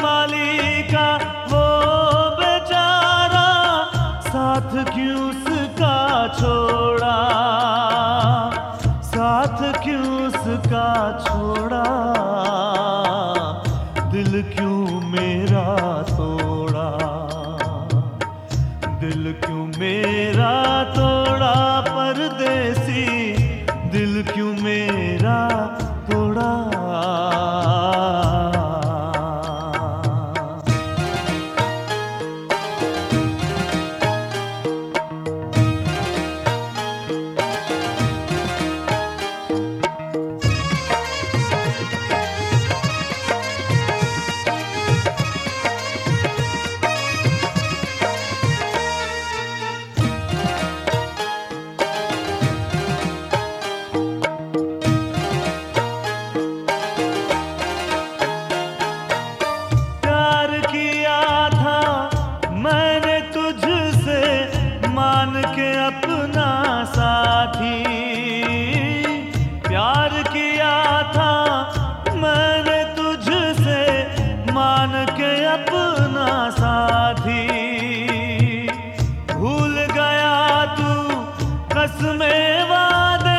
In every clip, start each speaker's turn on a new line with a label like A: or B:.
A: माली का वो बेचारा साथ क्यों उसका छोड़ा, साथ क्यों उसका छोड़ा, दिल क्यों मेरा तोड़ा, दिल क्यों मेरा तोड़ा परदेसी, दिल क्यों मेरा तोड़ा। अपना साथी प्यार किया था मैंने तुझसे, मान के अपना साथी, भूल गया तू कसमें वादे,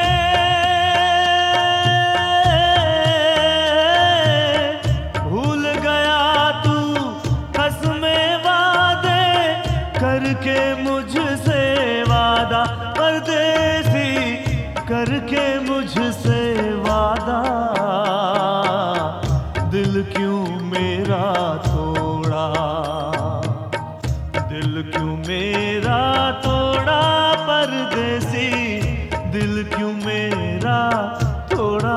A: भूल गया तू कसमें वादे करके मुझसे वादा, परदेसी करके मुझसे वादा, दिल क्यों मेरा तोड़ा, दिल क्यों मेरा तोड़ा परदेसी, दिल क्यों मेरा तोड़ा।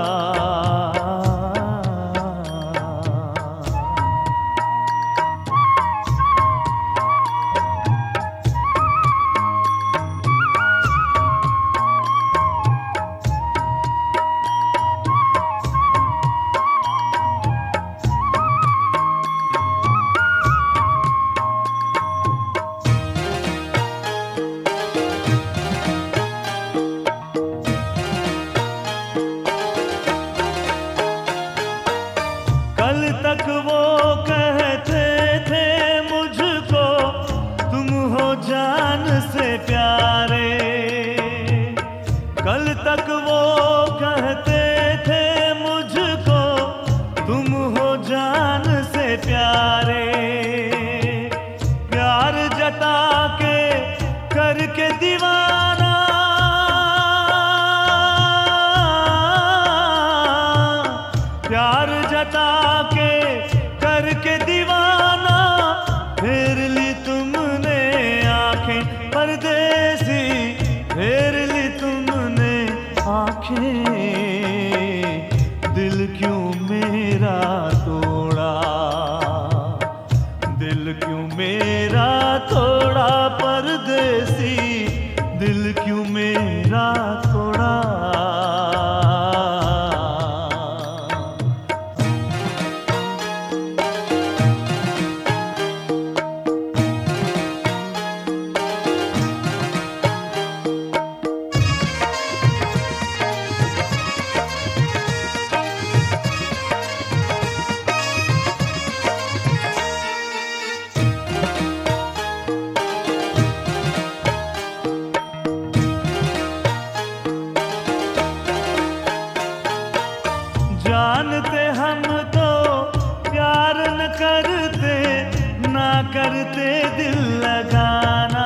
A: कल तक वो कहते थे मुझको तुम हो जान से प्यारे, कल तक वो कहते थे मुझको तुम हो जान से प्यारे, प्यार जता के करके दीवाना, प्यार जता के करके दीवाना, फेर ली तुमने आंखें परदेसी, फेर ली तुमने आंखें, दिल क्यों मेरा तोड़ा, दिल क्यों मेरा तोड़ा परदेसी, दिल क्यों मेरा तोड़ा। जानते हम तो प्यार न करते, ना करते दिल लगाना,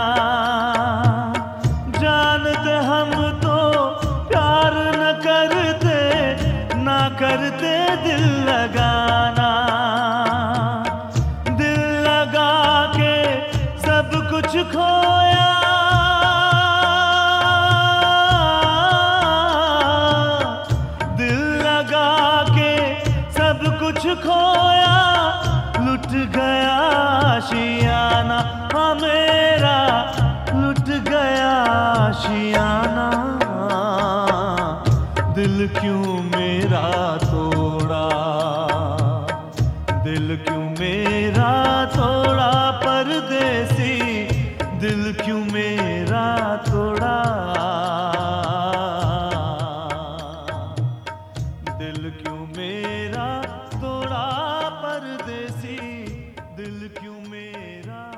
A: जानते हम तो प्यार न करते, ना करते दिल लगाना, दिल लगा के सब कुछ खोया, कुछ खोया, लुट गया आशियाना, हाँ मेरा लुट गया आशियाना, दिल क्यों मेरा तोड़ा, दिल क्यों मेरा तोड़ा परदेसी, दिल क्यों मेरा तोड़ा, दिल क्यों क्यों मेरा तोड़ा परदेसी, दिल क्यों मेरा